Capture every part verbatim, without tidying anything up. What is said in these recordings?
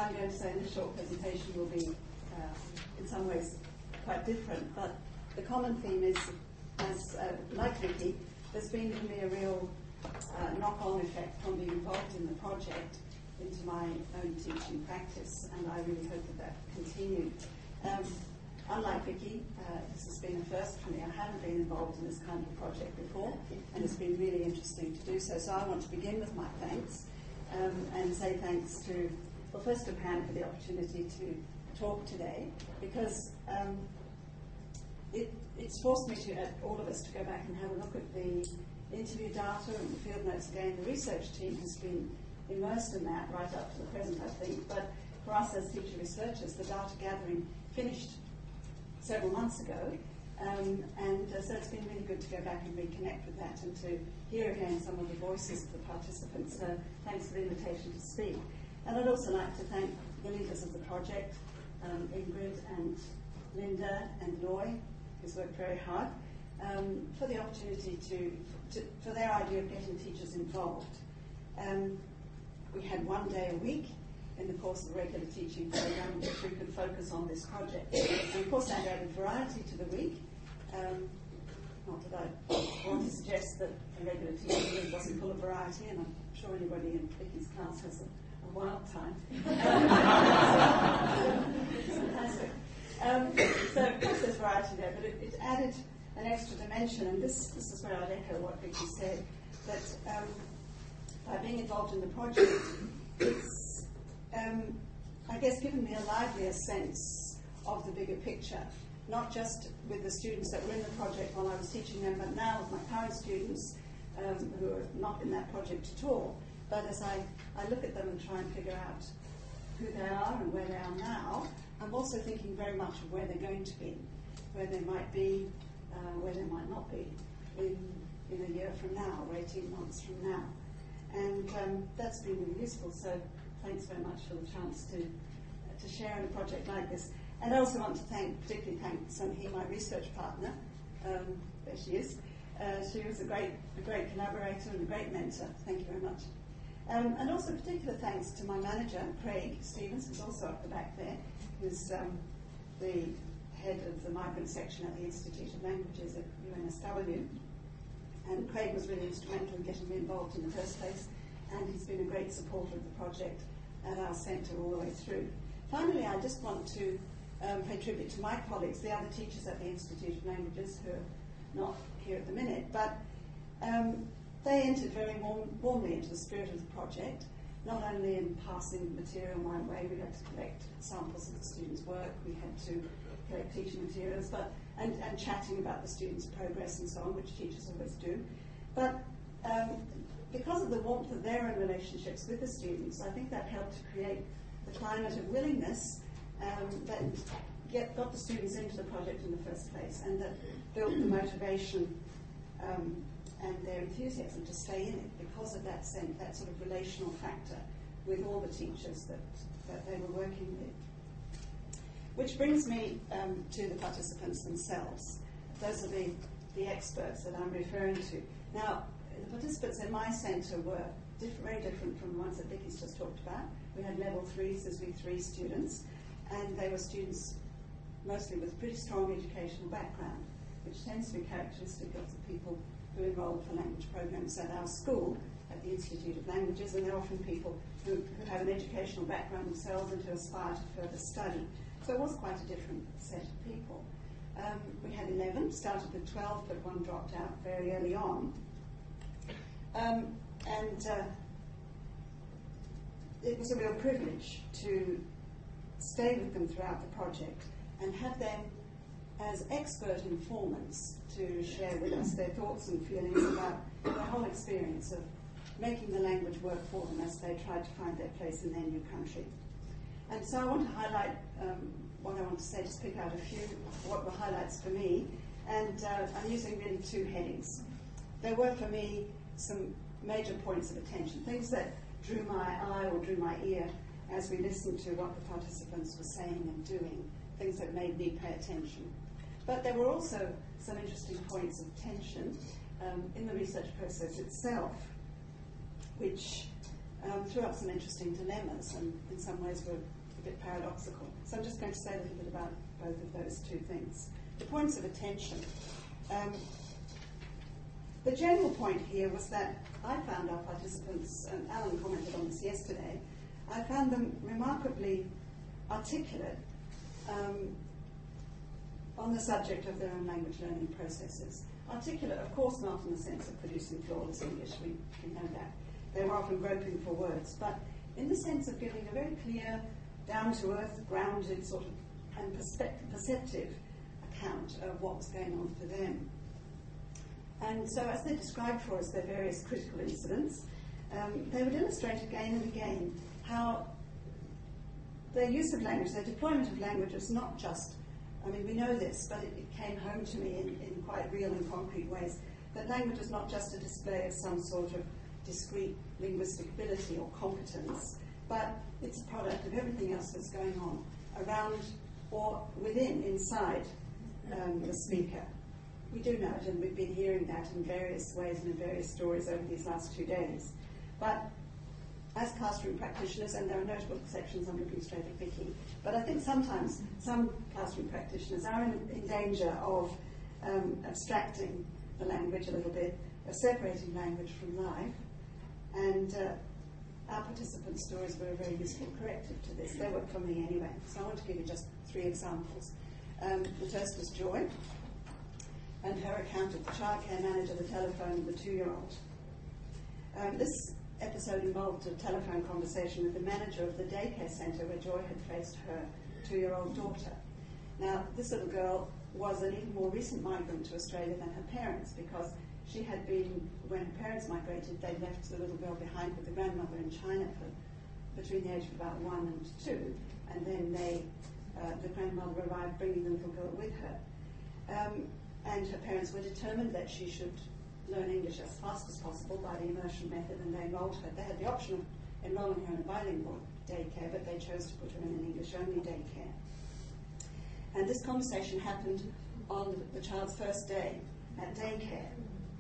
I'm going to say in this short presentation will be, uh, in some ways, quite different, but the common theme is, as uh, like Vicky, there's been for me a real uh, knock-on effect from being involved in the project into my own teaching practice, and I really hope that that continues. Um, unlike Vicky, uh, this has been a first for me. I haven't been involved in this kind of project before, and it's been really interesting to do so. So I want to begin with my thanks um, and say thanks to, well, first to Pam for the opportunity to talk today, because um, it, it's forced me to, uh, all of us, to go back and have a look at the interview data and the field notes again. The research team has been immersed in that right up to the present, I think, but for us as teacher researchers, the data gathering finished several months ago, um, and uh, so it's been really good to go back and reconnect with that and to hear again some of the voices of the participants. So thanks for the invitation to speak. And I'd also like to thank the leaders of the project, um, Ingrid and Linda and Loy, who's worked very hard, um, for the opportunity to, to, for their idea of getting teachers involved. Um, we had one day a week in the course of the regular teaching program in which we could focus on this project. And of course that added variety to the week. Um, not that I want to suggest that a regular teaching week wasn't full of variety, and I'm sure anybody in Vicky's class has a, a wild time. It's fantastic. Um, so of course there's variety there, but it, it added an extra dimension, and this, this is where I'd echo what Vicky said, that um, by being involved in the project, it's, um, I guess, given me a livelier sense of the bigger picture, not just with the students that were in the project while I was teaching them, but now with my current students um, who are not in that project at all. But as I, I look at them and try and figure out who they are and where they are now, I'm also thinking very much of where they're going to be, where they might be, uh, where they might not be in, in a year from now or eighteen months from now. And um, that's been really useful, so thanks very much for the chance to uh, to share in a project like this. And I also want to thank, particularly thank Sunhee, my research partner. Um, there she is. Uh, she was a great, a great collaborator and a great mentor. Thank you very much. Um, and also particular thanks to my manager, Craig Stevens, who's also up the back there, who's um, the head of the migrant section at the Institute of Languages at U N S W. And Craig was really instrumental in getting me involved in the first place, and he's been a great supporter of the project at our centre all the way through. Finally, I just want to um, pay tribute to my colleagues, the other teachers at the Institute of Languages who are not here at the minute, but um, they entered very warm, warmly into the spirit of the project, not only in passing material my way. We had to collect samples of the students' work, we had to collect teaching materials, but and, and chatting about the students' progress and so on, which teachers always do. But um, because of the warmth of their own relationships with the students, I think that helped to create the climate of willingness um, that get, got the students into the project in the first place, and that built the motivation um, and their enthusiasm to stay in it because of that sense, that sort of relational factor with all the teachers that, that they were working with. Which brings me um, to the participants themselves. Those are the, the experts that I'm referring to. Now, the participants in my centre were diff very different from the ones that Vicky's just talked about. We had level threes, as we three students, and they were students mostly with pretty strong educational background, which tends to be characteristic of the people who enroll for language programs at our school, at the Institute of Languages, and they're often people who, who have an educational background themselves and who aspire to further study. So it was quite a different set of people. Um, we had eleven, started with twelve, but one dropped out very early on. Um, and uh, it was a real privilege to stay with them throughout the project and have them as expert informants to share with us their thoughts and feelings about the whole experience of making the language work for them as they tried to find their place in their new country. And so I want to highlight um, what I want to say, just pick out a few of what were highlights for me, and uh, I'm using really two headings. There were for me some major points of attention, things that drew my eye or drew my ear as we listened to what the participants were saying and doing, things that made me pay attention. But there were also some interesting points of tension um, in the research process itself, which uh, um, threw up some interesting dilemmas, and in some ways were a bit paradoxical. So I'm just going to say a little bit about both of those two things. The points of attention. Um, the general point here was that I found our participants, and Alan commented on this yesterday, I found them remarkably articulate um, on the subject of their own language learning processes. Articulate, of course, not in the sense of producing flawless English, we, we know that. They were often groping for words, but in the sense of giving a very clear, down-to-earth, grounded, sort of, and perspective, perceptive account of what was going on for them. And so as they described for us their various critical incidents, um, they would illustrate again and again how their use of language, their deployment of language was not just, I mean, we know this, but it, it came home to me in, in quite real and concrete ways, that language is not just a display of some sort of discrete linguistic ability or competence, but it's a product of everything else that's going on around or within, inside um, the speaker. We do know it, and we've been hearing that in various ways and in various stories over these last two days. But as classroom practitioners, and there are notable sections, I'm looking straight at Vicky, but I think sometimes some classroom practitioners are in, in danger of um, abstracting the language a little bit, of separating language from life, and uh, our participant stories were a very useful corrective to this. They worked for me anyway, so I want to give you just three examples. Um, the first was Joy, and her account of the childcare manager, the telephone, and the two-year-old. Um, this episode involved a telephone conversation with the manager of the daycare centre where Joy had placed her two-year-old daughter. Now, this little girl was an even more recent migrant to Australia than her parents, because she had been, when her parents migrated, they left the little girl behind with the grandmother in China for between the age of about one and two, and then they, uh, the grandmother arrived bringing the little girl with her. Um, and her parents were determined that she should learn English as fast as possible by the immersion method, and they enrolled her. They had the option of enrolling her in a bilingual daycare, but they chose to put her in an English-only daycare. And this conversation happened on the child's first day at daycare.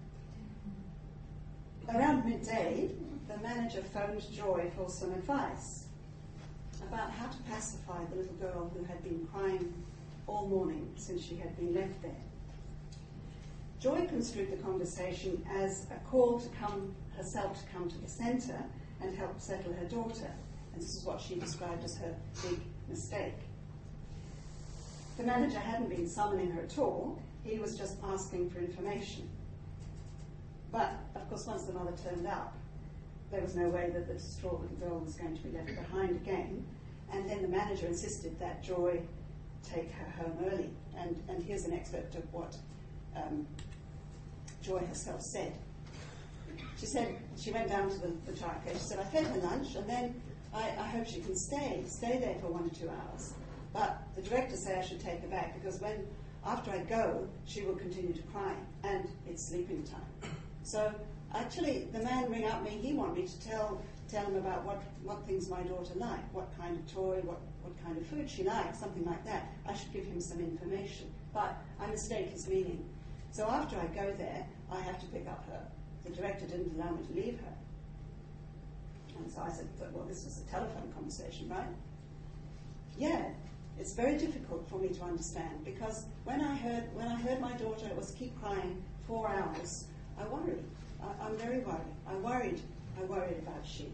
Around midday, the manager phoned Joy for some advice about how to pacify the little girl who had been crying all morning since she had been left there. Joy construed the conversation as a call to come herself to come to the centre and help settle her daughter, and this is what she described as her big mistake. The manager hadn't been summoning her at all, he was just asking for information. But, of course, once the mother turned up, there was no way that the distraught little girl was going to be left behind again, and then the manager insisted that Joy take her home early, and, and here's an excerpt of what um, Joy herself said. She said, she went down to the, the childcare, she said, I fed her lunch, and then I, I hope she can stay, stay there for one or two hours. But the director said I should take her back, because when, after I go, she will continue to cry, and it's sleeping time. So actually, the man rang up me, he wanted me to tell tell him about what, what things my daughter liked, what kind of toy, what, what kind of food she liked, something like that. I should give him some information. But I mistake his meaning. So after I go there, I have to pick up her. The director didn't allow me to leave her. And so I said, well, this was a telephone conversation, right? Yeah, it's very difficult for me to understand, because when I heard when I heard my daughter was keep crying four hours, I worried. I, I'm very worried. I worried. I worried about she.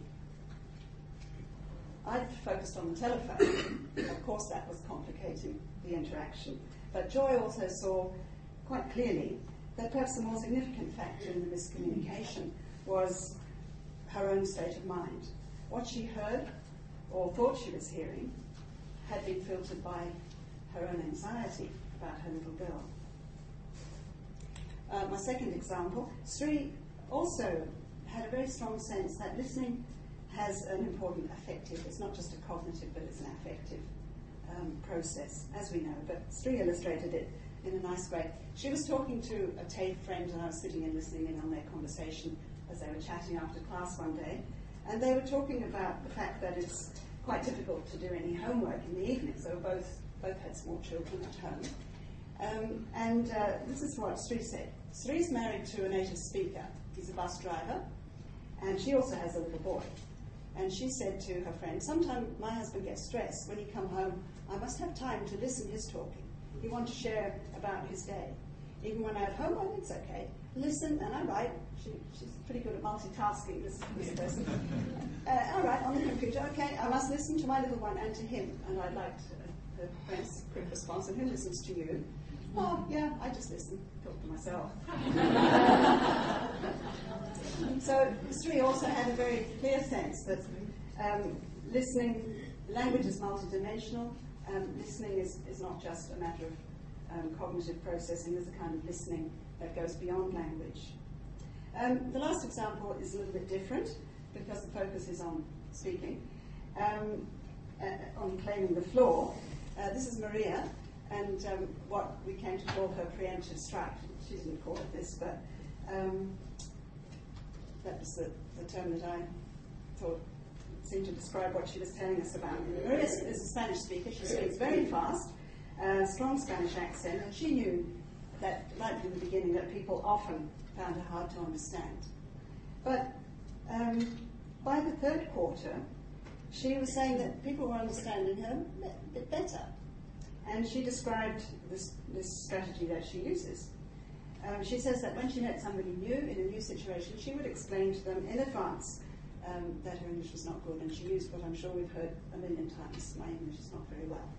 I focused on the telephone. Of course, that was complicating the interaction. But Joy also saw quite clearly that perhaps the more significant factor in the miscommunication was her own state of mind. What she heard or thought she was hearing had been filtered by her own anxiety about her little girl. Uh, my second example, Sri also had a very strong sense that listening has an important affective, it's not just a cognitive, but it's an affective um, process, as we know. But Sri illustrated it in a nice way. She was talking to a TAFE friend, and I was sitting and listening in on their conversation as they were chatting after class one day, and they were talking about the fact that it's quite difficult to do any homework in the evening, so both, both had small children at home. Um, and uh, this is what Sri said. Sri's married to a native speaker. He's a bus driver, and she also has a little boy. And she said to her friend, "Sometimes my husband gets stressed. When he come home, I must have time to listen his talking. He wants to share about his day. Even when I'm at home, oh, it's okay. Listen, and I write." She, she's pretty good at multitasking, this, this person. uh, all right, on the computer, okay, I must listen to my little one and to him. And I liked uh, her friend's quick response, "And who listens to you?" "Oh, yeah, I just listen, talk to myself." So Sri also had a very clear sense that um, listening, language is multidimensional. Um, listening is, is not just a matter of um, cognitive processing. There's a kind of listening that goes beyond language. Um, the last example is a little bit different because the focus is on speaking, um, uh, on claiming the floor. Uh, this is Maria, and um, what we came to call her preemptive strike. She didn't call it this, but um, that was the, the term that I thought seemed to describe what she was telling us about. Maria is a Spanish speaker. She speaks very fast, uh, strong Spanish accent, and she knew that, right from the beginning, that people often found her hard to understand. But um, by the third quarter, she was saying that people were understanding her a bit better. And she described this, this strategy that she uses. Um, she says that when she met somebody new in a new situation, she would explain to them in advance um, that her English was not good, and she used what I'm sure we've heard a million times: "My English is not very well."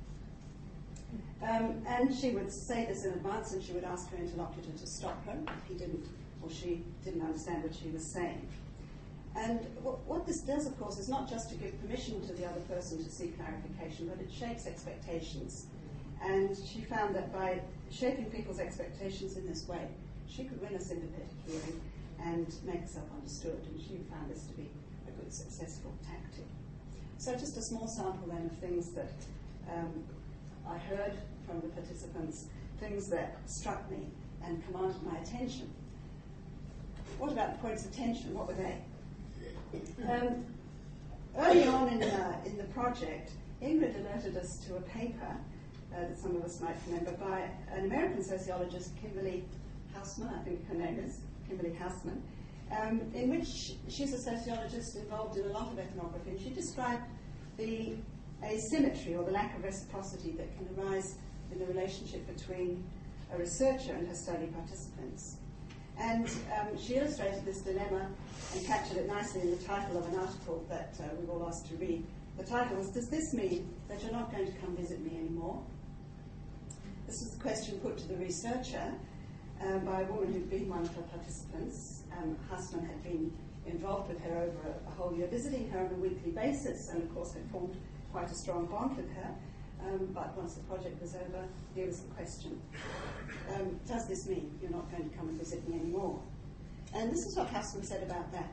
Um, and she would say this in advance, and she would ask her interlocutor to stop her if he didn't or she didn't understand what she was saying. And w- what this does, of course, is not just to give permission to the other person to seek clarification, but it shapes expectations. And she found that by shaping people's expectations in this way, she could win a sympathetic hearing and make herself understood. And she found this to be a good, successful tactic. So just a small sample then of things that um, I heard from the participants, things that struck me and commanded my attention. What about the points of tension? What were they? Um, early on in, uh, in the project, Ingrid alerted us to a paper uh, that some of us might remember by an American sociologist, Kimberly Hausman, I think her name is, Kimberly Hausman, um, in which she's a sociologist involved in a lot of ethnography, and she described the asymmetry or the lack of reciprocity that can arise in the relationship between a researcher and her study participants. And um, she illustrated this dilemma and captured it nicely in the title of an article that uh, we were all asked to read. The title was, "Does this mean that you're not going to come visit me anymore?" This was the question put to the researcher um, by a woman who'd been one of her participants. Um, Hausman had been involved with her over a, a whole year, visiting her on a weekly basis, and of course had formed quite a strong bond with her. Um, but once the project was over, here was the question. Um, does this mean you're not going to come and visit me anymore? And this is what Hausman said about that.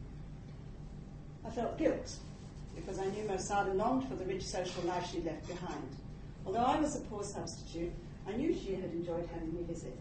"I felt guilt, because I knew Mosada longed for the rich social life she left behind. Although I was a poor substitute, I knew she had enjoyed having me visit."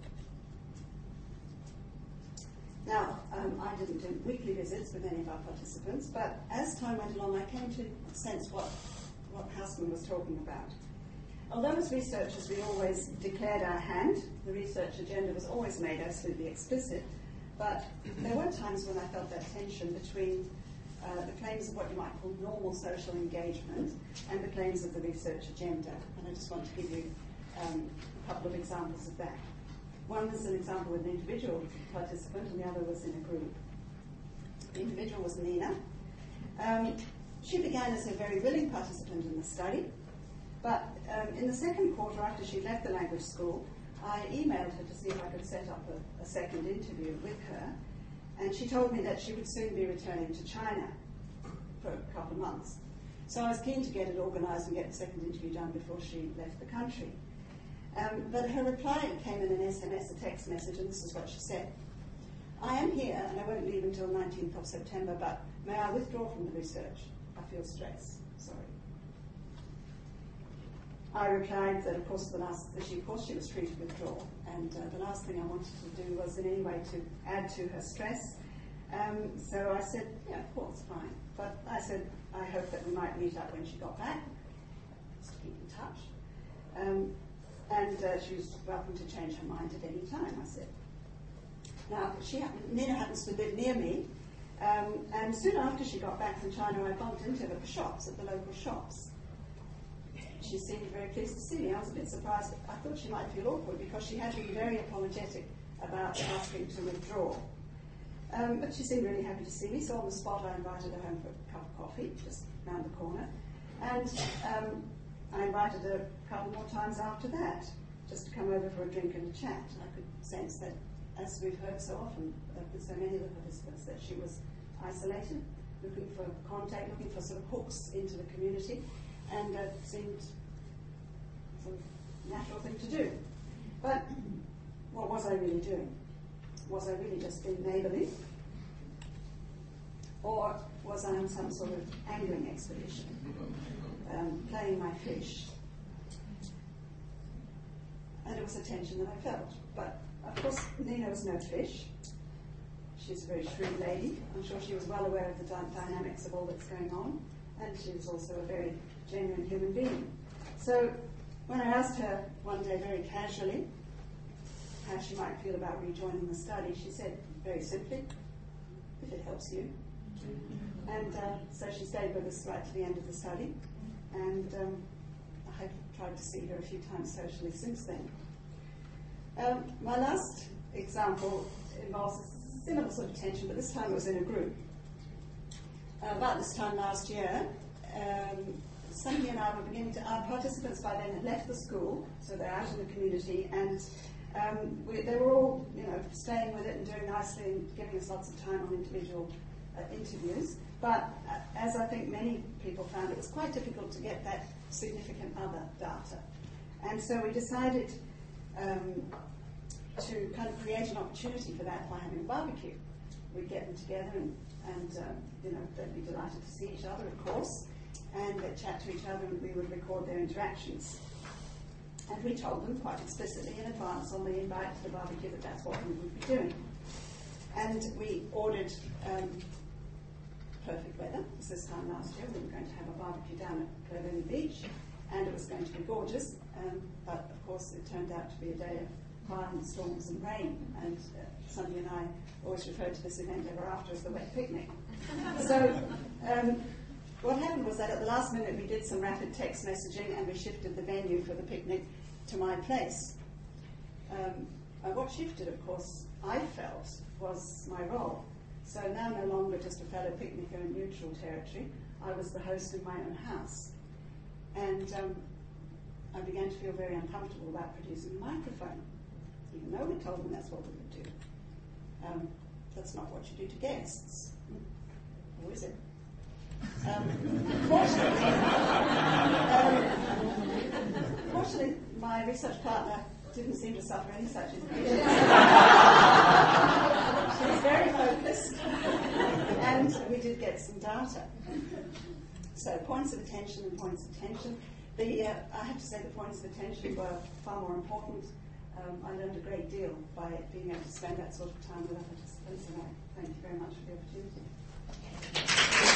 Now, um, I didn't do weekly visits with any of our participants, but as time went along, I came to sense what, what Hausman was talking about. Although as researchers we always declared our hand, the research agenda was always made absolutely explicit, but there were times when I felt that tension between uh, the claims of what you might call normal social engagement and the claims of the research agenda. And I just want to give you um, a couple of examples of that. One was an example with an individual participant, and the other was in a group. The individual was Nina. Um, she began as a very willing participant in the study, but um, in the second quarter, after she left the language school, I emailed her to see if I could set up a, a second interview with her, and she told me that she would soon be returning to China for a couple of months. So I was keen to get it organised and get the second interview done before she left the country. Um, but her reply came in an S M S, a text message, and this is what she said. "I am here and I won't leave until nineteenth of September, but may I withdraw from the research? I feel stress. Sorry." I replied that, of course, the last, that she, of course, she was free to withdraw, and uh, the last thing I wanted to do was in any way to add to her stress. Um, so I said, "Yeah, of course, fine." But I said, "I hope that we might meet up when she got back, just to keep in touch." Um, and uh, she was welcome to change her mind at any time, I said. Now, she happened, Nina happens to live near me, Um, and soon after she got back from China, I bumped into her at the shops, at the local shops. She seemed very pleased to see me. I was a bit surprised. I thought she might feel awkward because she had been very apologetic about asking to withdraw. Um, but she seemed really happy to see me, so on the spot I invited her home for a cup of coffee, just round the corner. And um, I invited her a couple more times after that, just to come over for a drink and a chat. I could sense that, as we've heard so often uh, with so many of the participants, that she was isolated, looking for contact, looking for sort of hooks into the community, and it uh, seemed sort of natural thing to do. But what was I really doing? Was I really just being neighbourly? Or was I on some sort of angling expedition, um, playing my fish? And it was a tension that I felt. But of course, Nina was no fish. She's a very shrewd lady. I'm sure she was well aware of the dy- dynamics of all that's going on. And she was also a very genuine human being. So when I asked her one day very casually how she might feel about rejoining the study, she said very simply, if it helps you. And uh, so she stayed with us right to the end of the study, and um, I have tried to see her a few times socially since then. Um, my last example involves a similar sort of tension, but this time it was in a group. Uh, about this time last year, um, Sandy and I were beginning to, our participants by then had left the school, so they're out in the community, and um, we, they were all, you know, staying with it and doing nicely and giving us lots of time on individual uh, interviews. But uh, as I think many people found, it was quite difficult to get that significant other data. And so we decided um, to kind of create an opportunity for that by having a barbecue. We'd get them together and, and um, you know, they'd be delighted to see each other, of course, and they'd chat to each other, and we would record their interactions. And we told them quite explicitly in advance on the invite to the barbecue that that's what we would be doing. And we ordered um, perfect weather. It was this time last year. We were going to have a barbecue down at Clovelly Beach, and it was going to be gorgeous. Um, but of course, it turned out to be a day of violent storms and rain. And uh, Sandy and I always referred to this event ever after as the wet picnic. So um, what happened was that at the last minute we did some rapid text messaging, and we shifted the venue for the picnic to my place. Um, and what shifted, of course, I felt was my role. So now no longer just a fellow picnicker in neutral territory, I was the host in my own house. And um, I began to feel very uncomfortable about producing a microphone, even though we told them that's what we would do. Um, that's not what you do to guests. Or is it? Um, fortunately, um, fortunately, my research partner didn't seem to suffer any such injuries. She was very focused, and we did get some data. So points of attention and points of tension. The, uh, I have to say the points of attention were far more important. Um, I learned a great deal by being able to spend that sort of time with our participants, and I thank you very much for the opportunity.